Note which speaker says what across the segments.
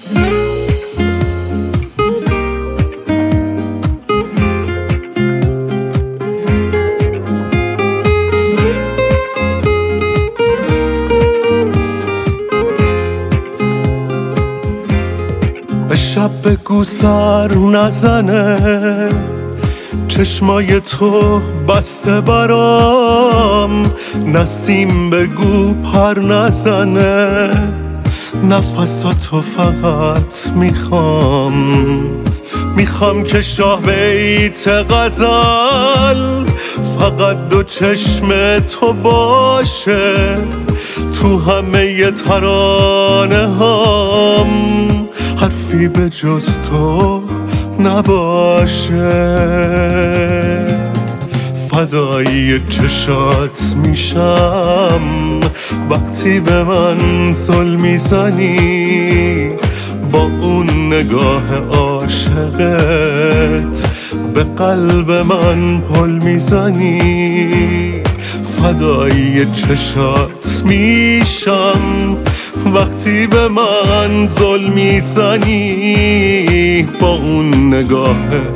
Speaker 1: به شب بگو سر نزنه چشمای تو بسته برام، نسیم بگو پر نزنه نفساتو فقط میخوام که شاه بیت غزل فقط دو چشم تو باشه تو همه ترانه هام، حرفی به جز تو نباشه. فدای چشات میشم وقتی به من زل میزنی، با اون نگاه عاشقت به قلب من پل میزنی. فدای چشات میشم وقتی به من زل میزنی، با اون نگاه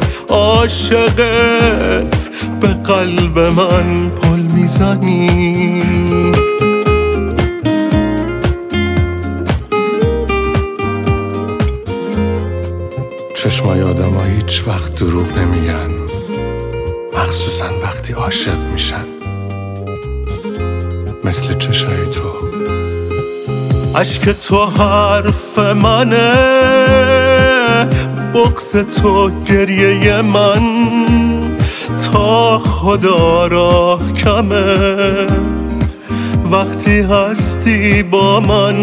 Speaker 1: عاشقت به قلب من پل میزنی.
Speaker 2: چشمای آدم ها هیچ وقت دروغ نمیگن، مخصوصا وقتی عاشق میشن، مثل چشای تو.
Speaker 1: عشق تو حرف منه، بغض تو گریه من، تا خدا را کمه وقتی هستی با من.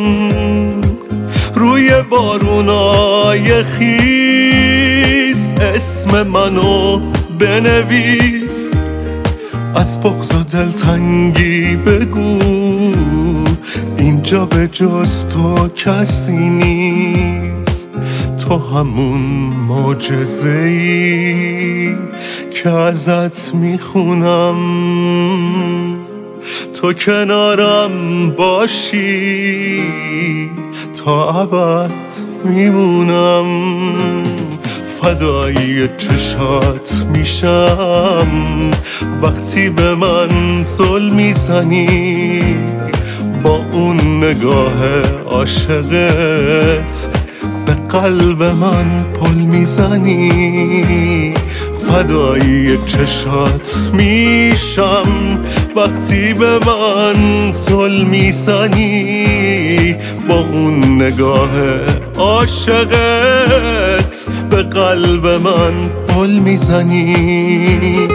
Speaker 1: روی بارونای خیس اسم منو بنویس، از بغض و دلتنگی بگو اینجا به جز تو کسی نیست. تو همون معجزه‌ای که ازت میخونم، تو کنارم باشی تا ابد میمونم. فدای چشات میشم وقتی به من زل میزنی، با اون نگاه عاشقت به قلب من پل میزنی. فدای چشات میشم وقتی به من زل میزنی، با اون نگاه عاشقت به قلب من پل میزنی.